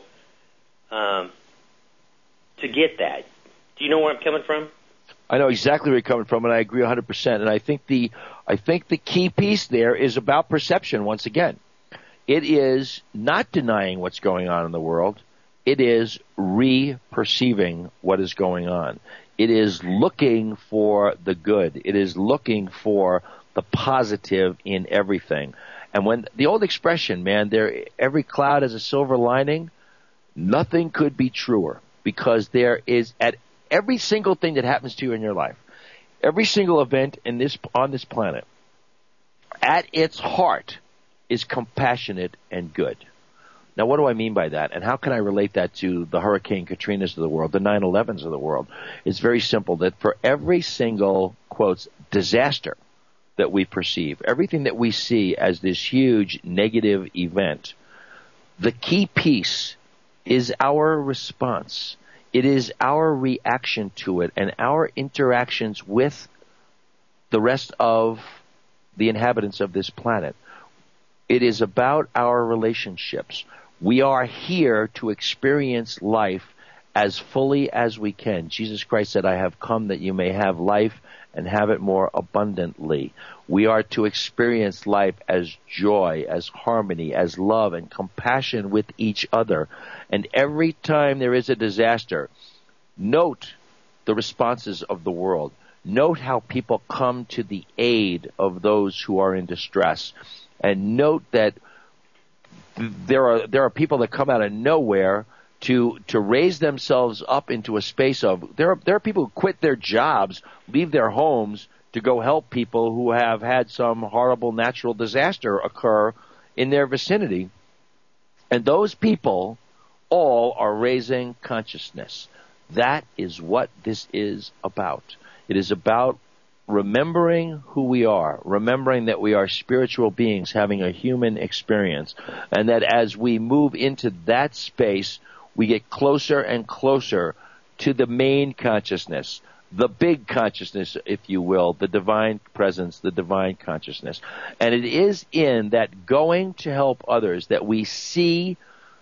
N: to get that. Do you know where I'm coming from?
B: I know exactly where you're coming from, and I agree 100%. And I think the key piece there is about perception once again. It is not denying what's going on in the world. It is re-perceiving what is going on. It is looking for the good. It is looking for the positive in everything. And when the old expression, man, every cloud has a silver lining, nothing could be truer, because there is at every single thing that happens to you in your life, every single event on this planet, at its heart is compassionate and good. Now, what do I mean by that? And how can I relate that to the Hurricane Katrinas of the world, the 9/11s of the world? It's very simple, that for every single, quotes, disaster that we perceive, everything that we see as this huge negative event, the key piece is our response. It is our reaction to it and our interactions with the rest of the inhabitants of this planet. It is about our relationships. We are here to experience life as fully as we can. Jesus Christ said, I have come that you may have life and have it more abundantly. We are to experience life as joy, as harmony, as love and compassion with each other. And every time there is a disaster, note the responses of the world. Note how people come to the aid of those who are in distress. And note that there are people that come out of nowhere to raise themselves up into a space of, there are people who quit their jobs, leave their homes to go help people who have had some horrible natural disaster occur in their vicinity. And those people all are raising consciousness. That is what this is about. It is about remembering who we are, remembering that we are spiritual beings having a human experience, and that as we move into that space, we get closer and closer to the main consciousness, the big consciousness, if you will, the divine presence, the divine consciousness. And it is in that going to help others that we see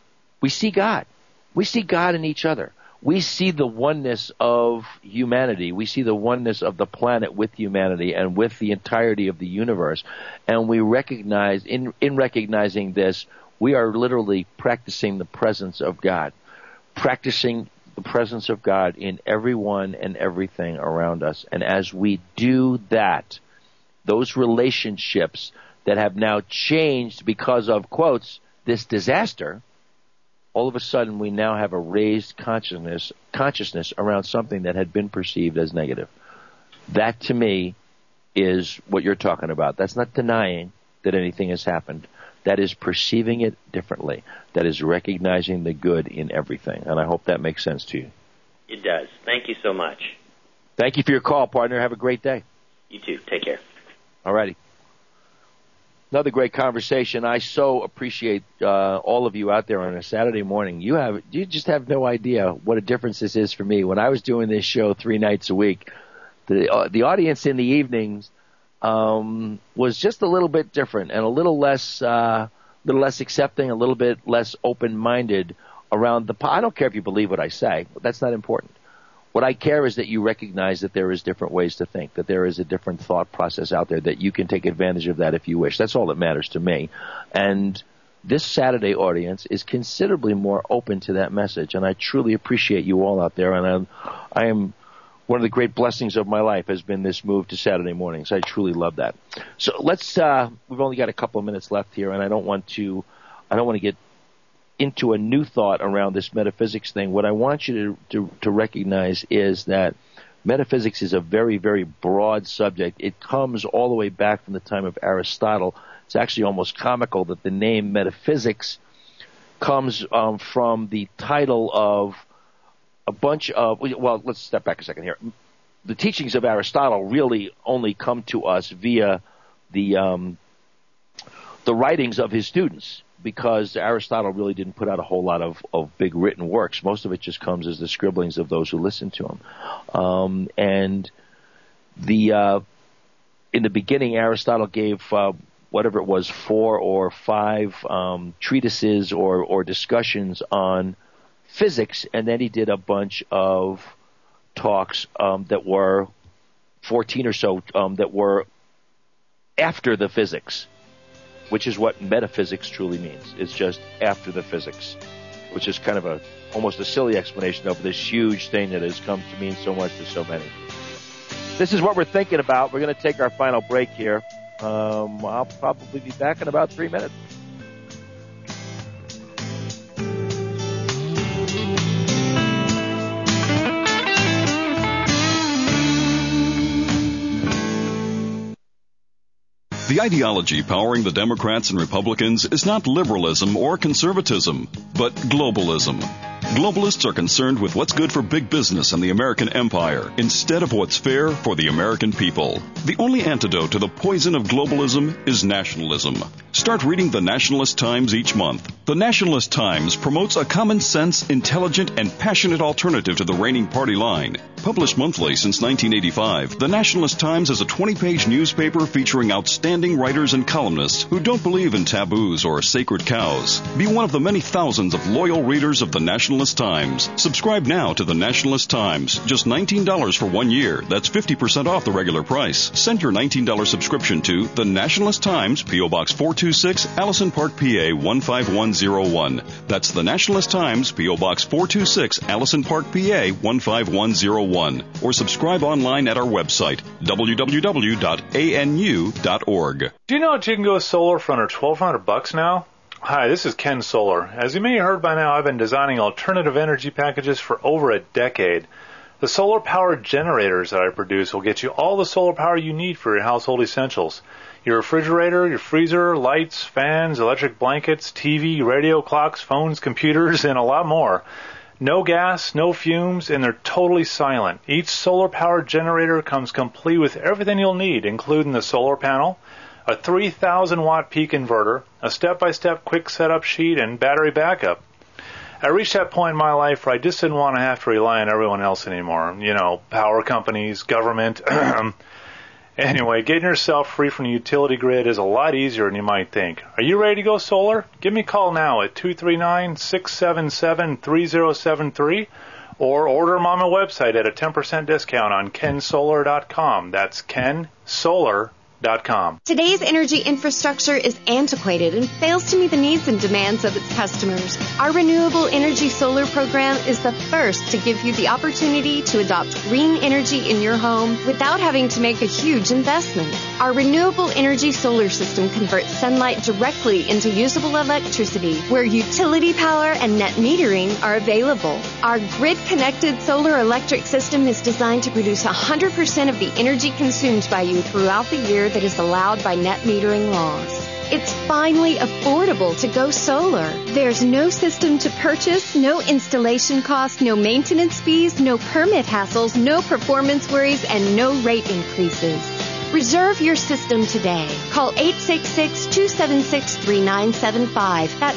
B: God. We see God in each other. We see the oneness of humanity. We see the oneness of the planet with humanity and with the entirety of the universe. And we recognize, in recognizing this, we are literally practicing the presence of God. Practicing the presence of God in everyone and everything around us. And as we do that, those relationships that have now changed because of, quotes, this disaster, all of a sudden we now have a raised consciousness around something that had been perceived as negative. That, to me, is what you're talking about. That's not denying that anything has happened. That is perceiving it differently. That is recognizing the good in everything. And I hope that makes sense to you.
N: It does. Thank you so much.
B: Thank you for your call, partner. Have a great day.
N: You too. Take care.
B: All righty. Another great conversation. I so appreciate all of you out there on a Saturday morning. You just have no idea what a difference this is for me. When I was doing this show 3 nights a week, the audience in the evenings was just a little bit different and a little less accepting, a little bit less open-minded around I don't care if you believe what I say. That's not important. What I care is that you recognize that there is different ways to think, that there is a different thought process out there, that you can take advantage of that if you wish. That's all that matters to me. And this Saturday audience is considerably more open to that message, and I truly appreciate you all out there. And I am one of the great blessings of my life has been this move to Saturday mornings. I truly love that. So we've only got a couple of minutes left here, and I don't want to get into a new thought around this metaphysics thing, what I want you to recognize is that metaphysics is a very, very broad subject. It comes all the way back from the time of Aristotle. It's actually almost comical that the name metaphysics comes from the title of a bunch of, well, let's step back a second here. The teachings of Aristotle really only come to us via the writings of his students, because Aristotle really didn't put out a whole lot of big written works. Most of it just comes as the scribblings of those who listen to him. In the beginning, Aristotle gave whatever it was, 4 or 5 treatises or discussions on physics, and then he did a bunch of talks that were 14 or so that were after the physics, which is what metaphysics truly means. It's just after the physics, which is kind of almost a silly explanation of this huge thing that has come to mean so much to so many. This is what we're thinking about. We're going to take our final break here. I'll probably be back in about 3 minutes.
C: The ideology powering the Democrats and Republicans is not liberalism or conservatism, but globalism. Globalists are concerned with what's good for big business and the American empire instead of what's fair for the American people. The only antidote to the poison of globalism is nationalism. Start reading the Nationalist Times each month. The Nationalist Times promotes a common sense, intelligent, and passionate alternative to the reigning party line. Published monthly since 1985, the Nationalist Times is a 20-page newspaper featuring outstanding writers and columnists who don't believe in taboos or sacred cows. Be one of the many thousands of loyal readers of the Nationalist Times. Subscribe now to the Nationalist Times. Just $19 for 1 year. That's 50% off the regular price. Send your $19 subscription to the Nationalist Times, P.O. Box 426, Allison Park, PA 15101. That's the Nationalist Times, P.O. Box 426, Allison Park, PA 15101. Or subscribe online at our website, www.anu.org.
D: Do you know that you can go solar for under $1,200 now? Hi, this is Ken Solar. As you may have heard by now, I've been designing alternative energy packages for over a decade. The solar-powered generators that I produce will get you all the solar power you need for your household essentials. Your refrigerator, your freezer, lights, fans, electric blankets, TV, radio, clocks, phones, computers, and a lot more. No gas, no fumes, and they're totally silent. Each solar-powered generator comes complete with everything you'll need, including the solar panel, a 3,000-watt peak inverter, a step-by-step quick setup sheet, and battery backup. I reached that point in my life where I just didn't want to have to rely on everyone else anymore. You know, power companies, government. Anyway, getting yourself free from the utility grid is a lot easier than you might think. Are you ready to go solar? Give me a call now at 239-677-3073 or order them on my website at a 10% discount on kensolar.com. That's kensolar.com.
O: Today's energy infrastructure is antiquated and fails to meet the needs and demands of its customers. Our Renewable Energy Solar program is the first to give you the opportunity to adopt green energy in your home without having to make a huge investment. Our Renewable Energy Solar system converts sunlight directly into usable electricity where utility power and net metering are available. Our grid-connected solar electric system is designed to produce 100% of the energy consumed by you throughout the year that is allowed by net metering laws. It's finally affordable to go solar. There's no system to purchase, no installation costs, no maintenance fees, no permit hassles, no performance worries, and no rate increases. Reserve your system today. Call 866-276-3975. That's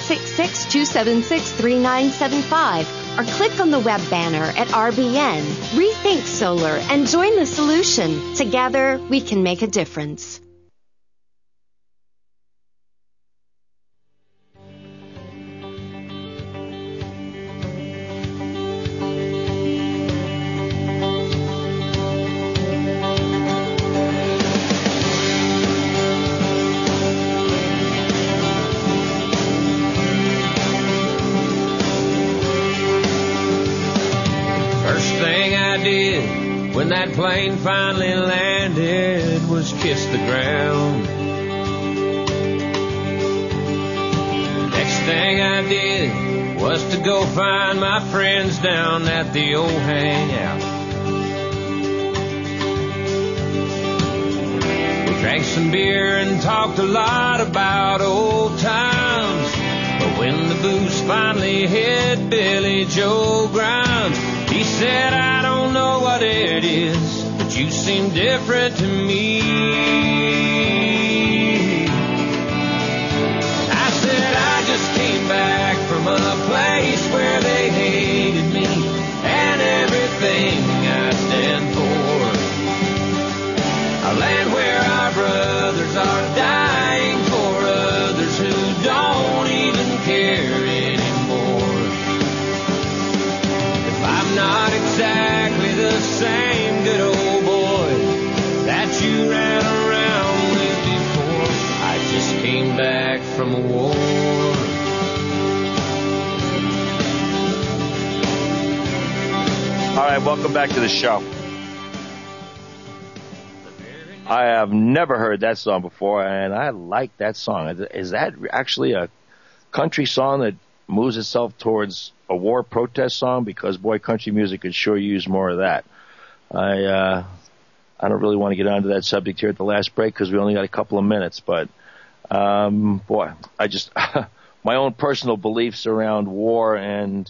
O: 866-276-3975. Or click on the web banner at RBN. Rethink solar and join the solution. Together, we can make a difference.
P: When that plane finally landed was kiss the ground. Next thing I did was to go find my friends down at the old hangout. We drank some beer and talked a lot about old times. But when the booze finally hit Billy Joe Grimes, he said, I don't know what it is, but you seem different to me. I said, I just came back from a place where they hated me and everything I stand for. A land where our brothers are dying for others who don't even care anymore. If I'm not exactly the same good old boy that you ran around with before, I just came back from a war.
B: All right, welcome back to the show. I have never heard that song before, and I like that song. Is that actually a country song that moves itself towards a war protest song? Because, boy, country music could sure use more of that. I don't really want to get onto that subject here at the last break because we only got a couple of minutes. But, boy, I just my own personal beliefs around war and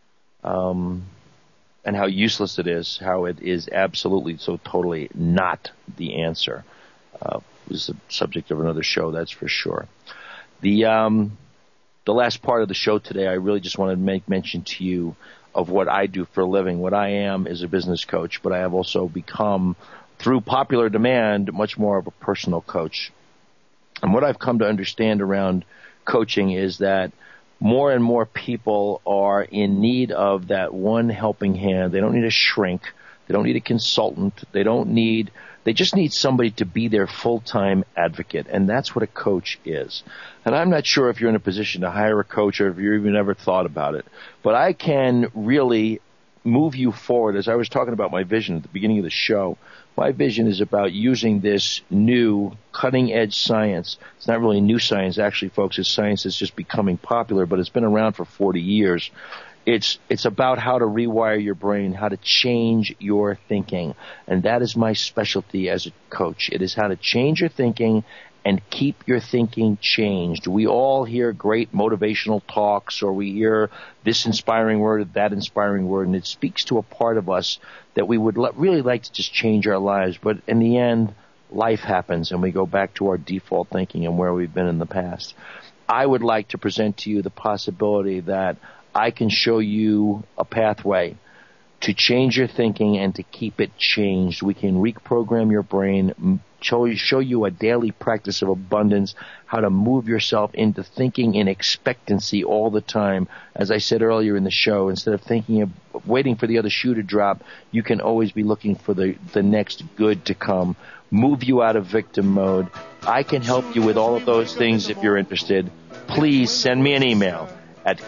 B: how useless it is, how it is absolutely so totally not the answer. This is the subject of another show, that's for sure. The last part of the show today, I really just wanted to make mention to you of what I do for a living. What I am is a business coach, but I have also become, through popular demand, much more of a personal coach. And what I've come to understand around coaching is that more and more people are in need of that one helping hand. They don't need a shrink. They don't need a consultant. They just need somebody to be their full-time advocate. And that's what a coach is. And I'm not sure if you're in a position to hire a coach or if you even ever thought about it. But I can really move you forward. As I was talking about my vision at the beginning of the show, my vision is about using this new cutting-edge science. It's not really new science, actually, folks. It's science that's just becoming popular, but it's been around for 40 years. It's about how to rewire your brain, how to change your thinking. And that is my specialty as a coach. It is how to change your thinking and keep your thinking changed. We all hear great motivational talks, or we hear this inspiring word or that inspiring word, and it speaks to a part of us that we would really like to just change our lives. But in the end, life happens, and we go back to our default thinking and where we've been in the past. I would like to present to you the possibility that I can show you a pathway to change your thinking and to keep it changed. We can reprogram your brain, show you a daily practice of abundance, how to move yourself into thinking in expectancy all the time. As I said earlier in the show, instead of waiting for the other shoe to drop, you can always be looking for the next good to come. Move you out of victim mode. I can help you with all of those things if you're interested. Please send me an email at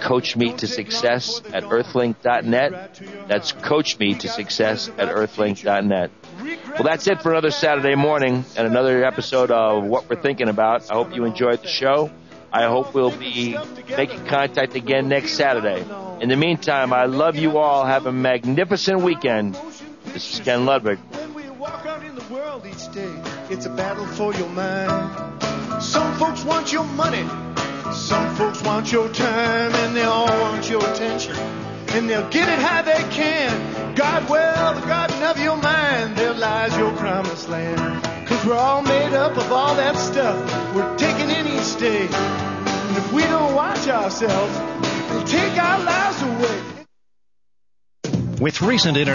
B: coachmetosuccess@earthlink.net. That's coachmetosuccess@earthlink.net. Well, that's it for another Saturday morning and another episode of What We're Thinking About. I hope you enjoyed the show. I hope we'll be making contact again next Saturday. In the meantime, I love you all. Have a magnificent weekend. This is Ken Ludwig.
A: When we walk out in the world each day, it's a battle for your mind. Some folks want your money. Some folks want your time, and they all want your attention. And they'll get it how they can. God, well, the garden of your mind, there lies your promised land. 'Cause we're all made up of all that stuff we're taking in each day. And if we don't watch ourselves, we'll take our lives away.
Q: With recent